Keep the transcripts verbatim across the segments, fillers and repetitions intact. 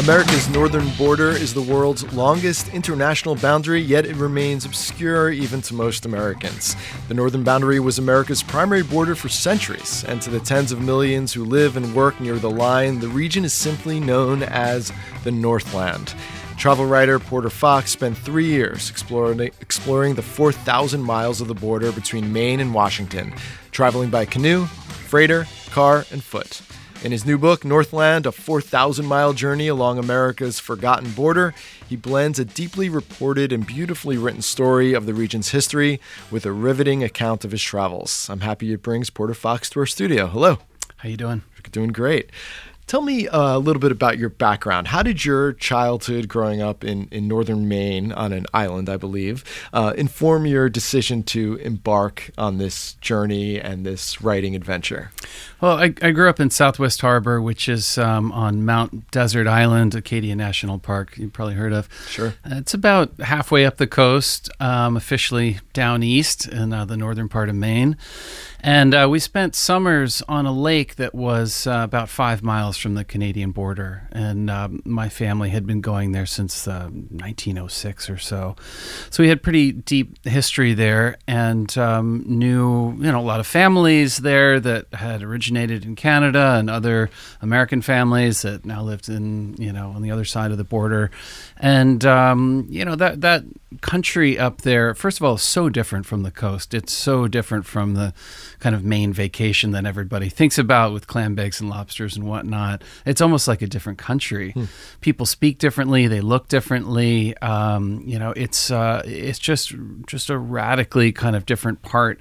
America's northern border is the world's longest international boundary, yet it remains obscure even to most Americans. The northern boundary was America's primary border for centuries, and to the tens of millions who live and work near the line, the region is simply known as the Northland. Travel writer Porter Fox spent three years exploring, exploring the four thousand miles of the border between Maine and Washington, traveling by canoe, freighter, car, and foot. In his new book, Northland, a four thousand mile journey along America's forgotten border, he blends a deeply reported and beautifully written story of the region's history with a riveting account of his travels. I'm happy it brings Porter Fox to our studio. Hello. How you doing? Doing great. Tell me uh, a little bit about your background. How did your childhood growing up in, in northern Maine on an island, I believe, uh, inform your decision to embark on this journey and this writing adventure? Well, I, I grew up in Southwest Harbor, which is um, on Mount Desert Island, Acadia National Park, you've probably heard of. Sure. Uh, it's about halfway up the coast, um, officially down east in uh, the northern part of Maine. And uh, we spent summers on a lake that was uh, about five miles from the Canadian border. And um, my family had been going there since uh, nineteen oh six or so. So we had pretty deep history there and um, knew you know, a lot of families there that had originated in Canada and other American families that now lived in, you know, on the other side of the border. And, um, you know, that, that country up there, first of all, is so different from the coast. It's so different from the kind of Maine vacation that everybody thinks about with clam bakes and lobsters and whatnot. It's almost like a different country. Hmm. People speak differently. They look differently. Um, you know, it's uh, it's just just a radically kind of different part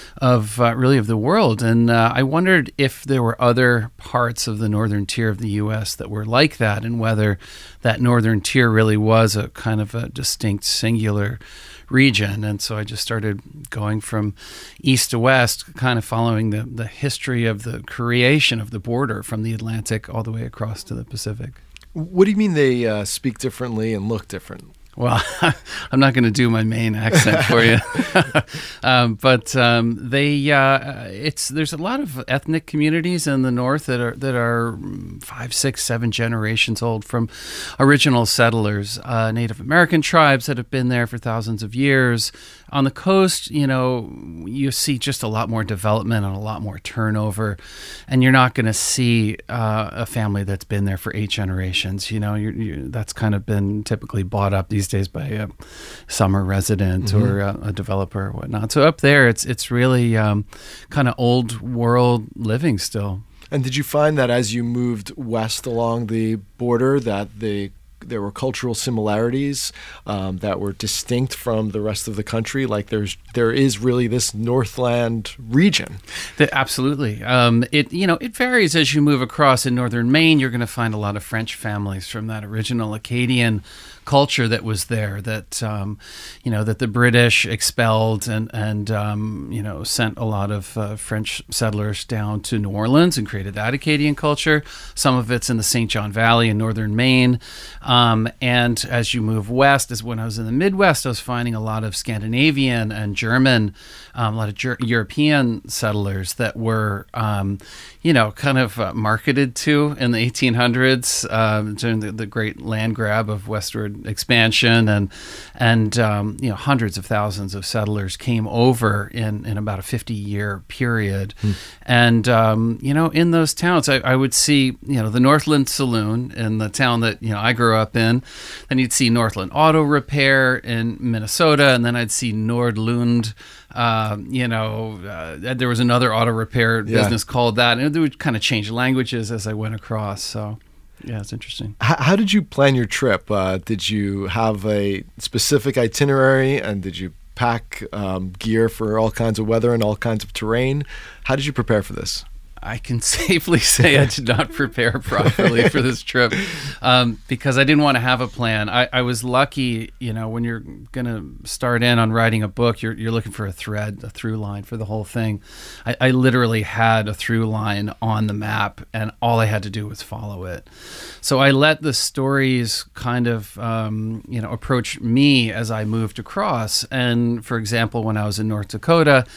of uh, really of the world. And uh, I wondered if there were other parts of the northern tier of the U S that were like that, and whether that northern tier really was a kind of a distinct singular region. And so I just started going from east to west, kind of following the, the history of the creation of the border from the Atlantic all the way across to the Pacific. What do you mean they uh, speak differently and look different? Well, I'm not going to do my Maine accent for you, um, but um, they uh, it's there's a lot of ethnic communities in the north that are that are five, six, seven generations old from original settlers, uh, Native American tribes that have been there for thousands of years. On the coast, you know, you see just a lot more development and a lot more turnover, and you're not going to see uh, a family that's been there for eight generations. You know, you're, you're, that's kind of been typically bought up these days by a summer resident mm-hmm. or a, a developer or whatnot. So up there, it's it's really um, kind of old world living still. And did you find that as you moved west along the border that the there were cultural similarities um, that were distinct from the rest of the country? Like there's there is really this Northland region. The, absolutely. Um, it you know it varies as you move across. In northern Maine, you're going to find a lot of French families from that original Acadian culture that was there, that um, you know that the British expelled and and um, you know sent a lot of uh, French settlers down to New Orleans and created that Acadian culture. Some of it's in the Saint John Valley in northern Maine, um, and as you move west, as when I was in the Midwest, I was finding a lot of Scandinavian and German, um, a lot of Ger- European settlers that were um, you know kind of uh, marketed to in the eighteen hundreds um, during the, the great land grab of westward expansion, and and um, you know hundreds of thousands of settlers came over in, in about a fifty year period, hmm. and um, you know in those towns I, I would see you know the Northland Saloon in the town that you know I grew up in, then you'd see Northland Auto Repair in Minnesota, and then I'd see Nordlund. Uh, you know, uh, there was another auto repair yeah. business called that, and it would kind of change languages as I went across. So. Yeah, it's interesting. How, how did you plan your trip? Uh, did you have a specific itinerary, and did you pack um, gear for all kinds of weather and all kinds of terrain? How did you prepare for this? I can safely say I did not prepare properly for this trip um, because I didn't want to have a plan. I, I was lucky, you know, when you're going to start in on writing a book, you're you're looking for a thread, a through line for the whole thing. I, I literally had a through line on the map, and all I had to do was follow it. So I let the stories kind of, um, you know, approach me as I moved across. And for example, when I was in North Dakota,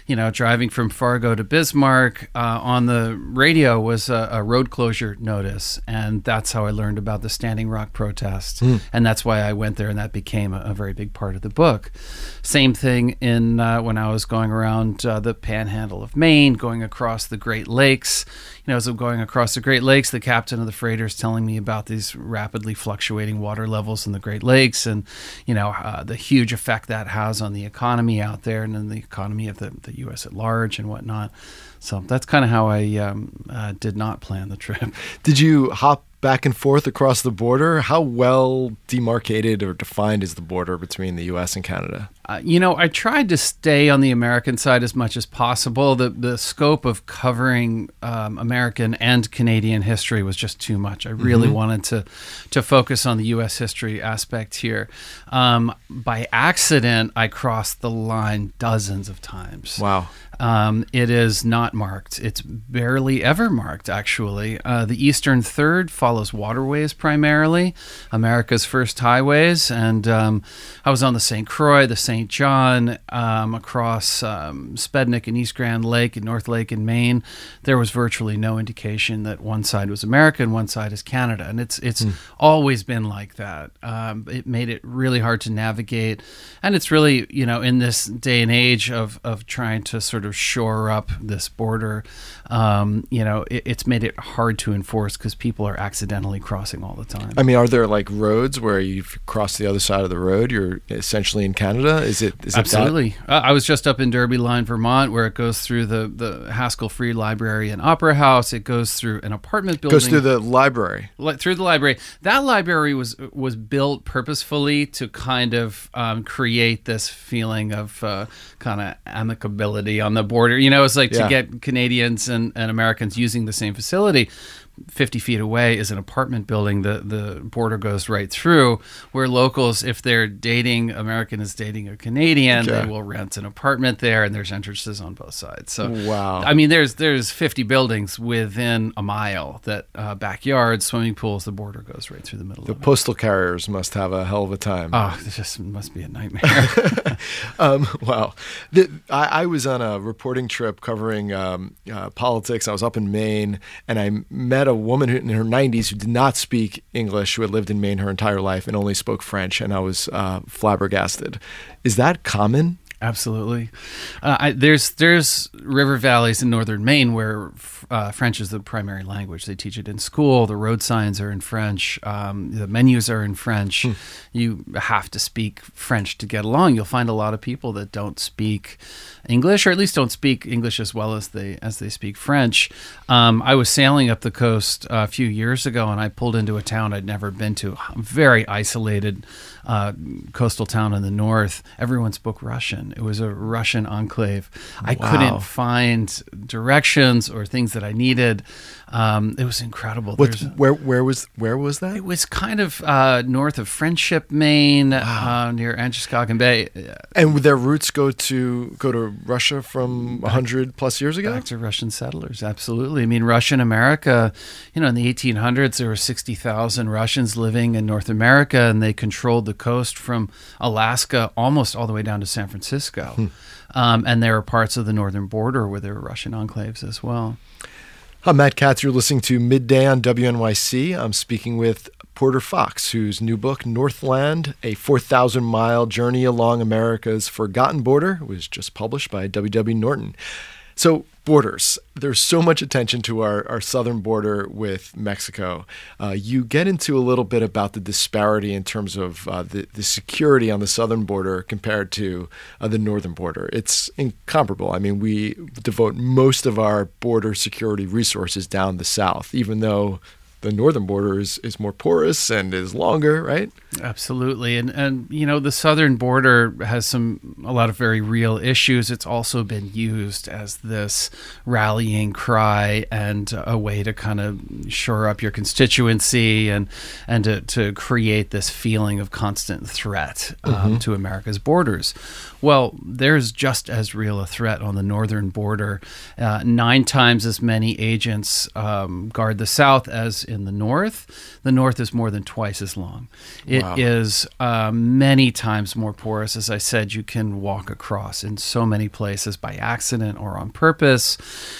you know, driving from Fargo to Bismarck, uh, on the radio was a, a road closure notice. And that's how I learned about the Standing Rock protest. Mm. And that's why I went there, and that became a, a very big part of the book. Same thing in uh, when I was going around uh, the Panhandle of Maine, going across the Great Lakes. You know, as I'm going across the Great Lakes, the captain of the freighter is telling me about these rapidly fluctuating water levels in the Great Lakes, and you know uh, the huge effect that has on the economy out there and in the economy of the, the U S at large and whatnot. So that's kind of how I um, uh, did not plan the trip. Did you hop back and forth across the border? How well demarcated or defined is the border between the U S and Canada? Uh, you know, I tried to stay on the American side as much as possible. The the scope of covering um, American and Canadian history was just too much. I really mm-hmm. wanted to to focus on the U S history aspect here. Um, by accident, I crossed the line dozens of times. Wow. Um, it is not marked. It's barely ever marked, actually. Uh, the Eastern Third follows waterways primarily, America's first highways. And um, I was on the Saint Croix, the Saint John, um, across um, Spednick and East Grand Lake and North Lake in Maine. There was virtually no indication that one side was America and one side is Canada. And it's it's mm. always been like that. Um, it made it really hard to navigate. And it's really, you know, in this day and age of, of trying to sort of shore up this border, um, you know, it, it's made it hard to enforce because people are accidentally crossing all the time. I mean, are there like roads where you've crossed the other side of the road? You're essentially in Canada? Is it? Is Absolutely. It that? Uh, I was just up in Derby Line, Vermont, where it goes through the, the Haskell Free Library and Opera House. It goes through an apartment building. Goes through the library. Like, through the library. That library was was built purposefully to kind of um, create this feeling of uh, kind of amicability on the border. You know, it's like yeah. to get Canadians and, and Americans using the same facility. fifty feet away is an apartment building. The the border goes right through, where locals, if they're dating, American is dating a Canadian, okay. they will rent an apartment there, and there's entrances on both sides. So, wow. I mean, there's there's fifty buildings within a mile, that uh, backyards, swimming pools, the border goes right through the middle the of it. The postal carriers must have a hell of a time. Oh, it just must be a nightmare. um, wow. The, I, I was on a reporting trip covering um, uh, politics. I was up in Maine, and I met a woman in her nineties who did not speak English, who had lived in Maine her entire life and only spoke French, and I was uh, flabbergasted. Is that common? Absolutely. Uh, I, there's there's river valleys in northern Maine where uh, French is the primary language. They teach it in school. The road signs are in French. Um, the menus are in French. Hmm. You have to speak French to get along. You'll find a lot of people that don't speak English, or at least don't speak English as well as they as they speak French. Um, I was sailing up the coast a few years ago, and I pulled into a town I'd never been to, a very isolated uh, coastal town in the north. Everyone spoke Russian. It was a Russian enclave. I wow. couldn't find directions or things that I needed. Um, it was incredible. What, where where was where was that? It was kind of uh, north of Friendship, Maine, wow. uh, near Androscoggin Bay. And their roots go to go to Russia from a hundred plus years ago. Back to Russian settlers, absolutely. I mean, Russian America. You know, in the eighteen hundreds, there were sixty thousand Russians living in North America, and they controlled the coast from Alaska almost all the way down to San Francisco. Hmm. Um, and there are parts of the northern border where there were Russian enclaves as well. I'm Matt Katz. You're listening to Midday on W N Y C. I'm speaking with Porter Fox, whose new book, Northland, A four thousand mile Journey Along America's Forgotten Border, was just published by W W. Norton. So, borders. There's so much attention to our, our southern border with Mexico. Uh, you get into a little bit about the disparity in terms of uh, the, the security on the southern border compared to uh, the northern border. It's incomparable. I mean, we devote most of our border security resources down the south, even though the northern border is, is more porous and is longer, right? Absolutely. And, and, you know, the southern border has some, a lot of very real issues. It's also been used as this rallying cry and a way to kind of shore up your constituency and, and to, to create this feeling of constant threat um, mm-hmm. to America's borders. Well, there's just as real a threat on the northern border. Uh, nine times as many agents um, guard the south as in the north. The north is more than twice as long. It Wow. is uh, many times more porous. As I said, you can walk across in so many places by accident or on purpose.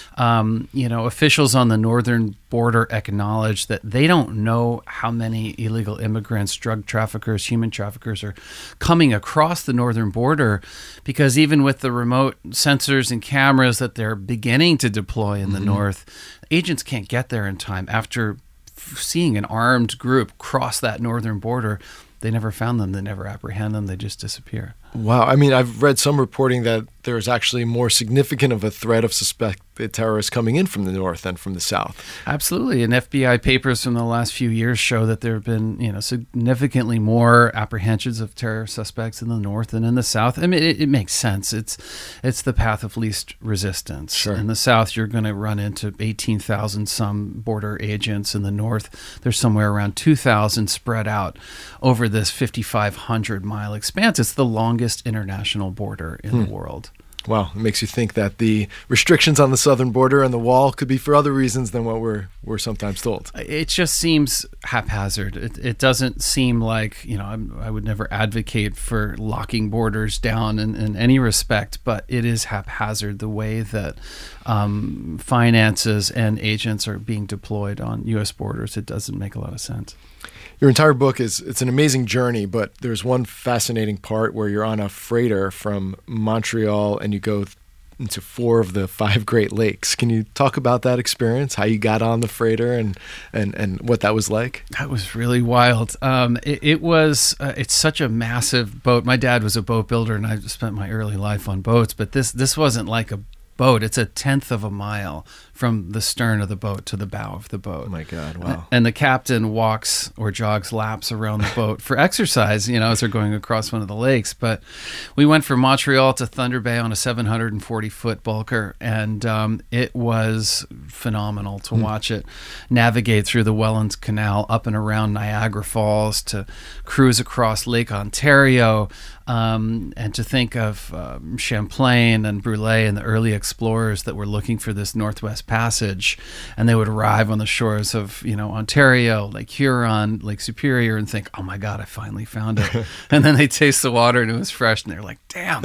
Um, you know, officials on the northern border acknowledge that they don't know how many illegal immigrants, drug traffickers, human traffickers are coming across the northern border, because even with the remote sensors and cameras that they're beginning to deploy in the Mm-hmm. north, agents can't get there in time. After f- seeing an armed group cross that northern border, they never found them. They never apprehend them. They just disappear. Wow. I mean, I've read some reporting that there's actually more significant of a threat of suspected terrorists coming in from the north than from the south. Absolutely. And F B I papers from the last few years show that there have been, you know, significantly more apprehensions of terror suspects in the north than in the south. I mean, it, it makes sense. It's it's the path of least resistance. Sure. In the south, you're going to run into eighteen thousand some border agents. In the north, there's somewhere around two thousand spread out over this fifty-five hundred mile expanse. It's the longest international border in Hmm. the world. Wow. It makes you think that the restrictions on the southern border and the wall could be for other reasons than what we're we're sometimes told. It just seems haphazard. It, it doesn't seem like, you know, I'm, I would never advocate for locking borders down in, in any respect, but it is haphazard the way that um, finances and agents are being deployed on U S borders. It doesn't make a lot of sense. Your entire book is it's an amazing journey, but there's one fascinating part where you're on a freighter from Montreal and you go th- into four of the five Great Lakes. Can you talk about that experience, how you got on the freighter and and, and what that was like? That was really wild. Um, it, it was, uh, it's such a massive boat. My dad was a boat builder and I spent my early life on boats, but this, this wasn't like a boat. It's a tenth of a mile from the stern of the boat to the bow of the boat. Oh my God, wow. And the captain walks or jogs laps around the boat for exercise, you know, as they're going across one of the lakes. But we went from Montreal to Thunder Bay on a seven hundred forty foot bulker, and um, it was phenomenal to mm. watch it navigate through the Welland Canal up and around Niagara Falls, to cruise across Lake Ontario, um, and to think of um, Champlain and Brulé and the early explorers that were looking for this Northwest Passage, and they would arrive on the shores of, you know, Ontario, Lake Huron, Lake Superior, and think, oh my God, I finally found it. And then they taste the water and it was fresh, and they're like, damn.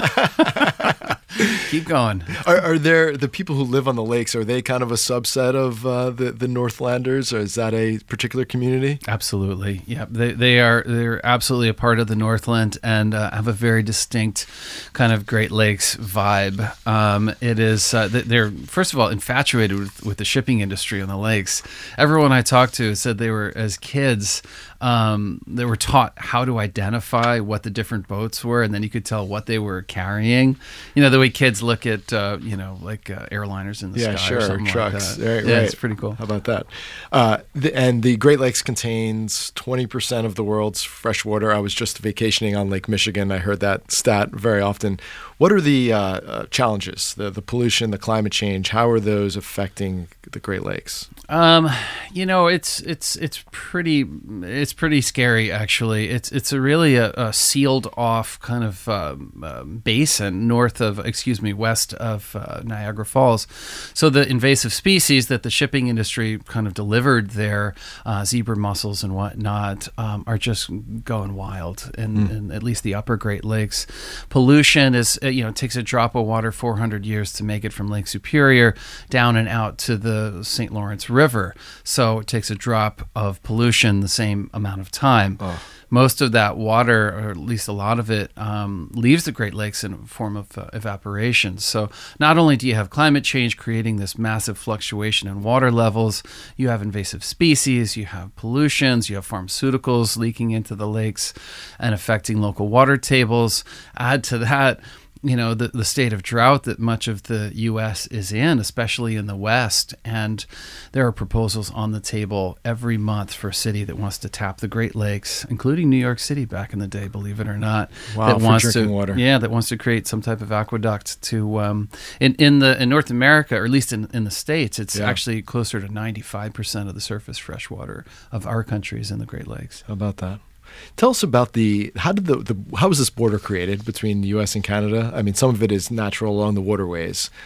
Keep going. Are, are there the people who live on the lakes? Are they kind of a subset of uh, the the Northlanders, or is that a particular community? Absolutely, yeah. They they are they're absolutely a part of the Northland and uh, have a very distinct kind of Great Lakes vibe. Um, it is uh, they're first of all infatuated with, with the shipping industry on the lakes. Everyone I talked to said they were, as kids, um, they were taught how to identify what the different boats were, and then you could tell what they were carrying. You know, the way kids look at, uh, you know, like uh, airliners in the yeah, sky sure, or something trucks. like that. Right, yeah, right. It's pretty cool. How about that? Uh, the, and the Great Lakes contains twenty percent of the world's fresh water. I was just vacationing on Lake Michigan. I heard that stat very often. What are the uh, uh, challenges, the, the pollution, the climate change? How are those affecting the Great Lakes? Um, you know, it's it's it's pretty it's pretty scary, actually. It's it's a really a, a sealed off kind of um, uh, basin north of, excuse me, west of uh, Niagara Falls. So the invasive species that the shipping industry kind of delivered there, uh, zebra mussels and whatnot, um, are just going wild in, mm. in at least the upper Great Lakes. Pollution is, you know, it takes a drop of water four hundred years to make it from Lake Superior down and out to the Saint Lawrence River. So it takes a drop of pollution the same amount of time. Oh. Most of that water, or at least a lot of it, um, leaves the Great Lakes in a form of uh, evaporation. So not only do you have climate change creating this massive fluctuation in water levels, you have invasive species, you have pollutions, you have pharmaceuticals leaking into the lakes and affecting local water tables. Add to that, you know, the, the state of drought that much of the U S is in, especially in the West. And there are proposals on the table every month for a city that wants to tap the Great Lakes, including New York City back in the day, believe it or not. Wow, that for wants drinking to, water. Yeah, that wants to create some type of aqueduct to, um, in, in the in North America, or at least in, in the States, it's yeah. actually closer to ninety-five percent of the surface fresh water of our country is in the Great Lakes. How about that? Tell us about the how did the, the how was this border created between the U S and Canada? I mean, some of it is natural along the waterways,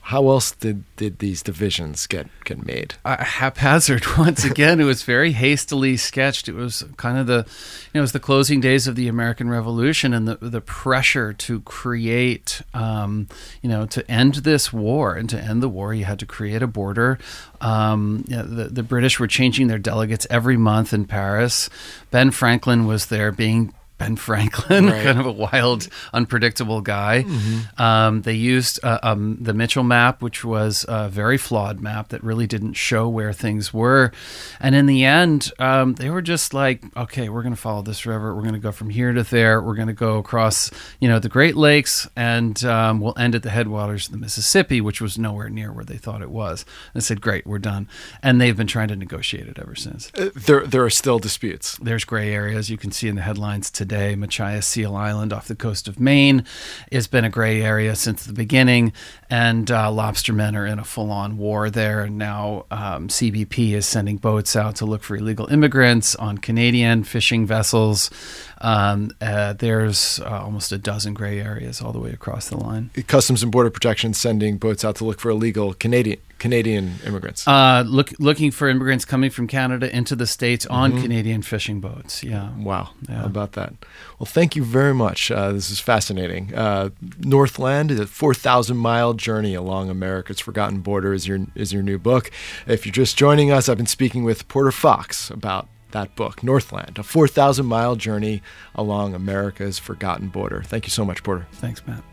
How else did, did these divisions get, get made? Uh, haphazard once again. It was very hastily sketched. It was kind of the, you know, it was the closing days of the American Revolution, and the the pressure to create, um, you know, to end this war and to end the war, you had to create a border. Um, you know, the the British were changing their delegates every month in Paris. Ben Franklin was there, being Ben Franklin, right. kind of a wild, unpredictable guy. Mm-hmm. Um, they used uh, um, the Mitchell map, which was a very flawed map that really didn't show where things were. And in the end, um, they were just like, okay, we're going to follow this river. We're going to go from here to there. We're going to go across, you know, the Great Lakes, and um, we'll end at the headwaters of the Mississippi, which was nowhere near where they thought it was. And they said, great, we're done. And they've been trying to negotiate it ever since. Uh, there, there are still disputes. There's gray areas. You can see in the headlines today. Machias Seal Island off the coast of Maine has been a gray area since the beginning, and uh, lobstermen are in a full-on war there. And now um, C B P is sending boats out to look for illegal immigrants on Canadian fishing vessels. Um, uh, there's uh, almost a dozen gray areas all the way across the line. Customs and Border Protection sending boats out to look for illegal Canadian Canadian immigrants. Uh, look, looking for immigrants coming from Canada into the States on mm-hmm. Canadian fishing boats. Yeah. Wow. Yeah. How about that? Well, thank you very much. Uh, this is fascinating. Uh, Northland is a four thousand mile journey along America's forgotten border is your, is your new book. If you're just joining us, I've been speaking with Porter Fox about that book, Northland, a four thousand mile journey along America's forgotten border. Thank you so much, Porter. Thanks, Matt.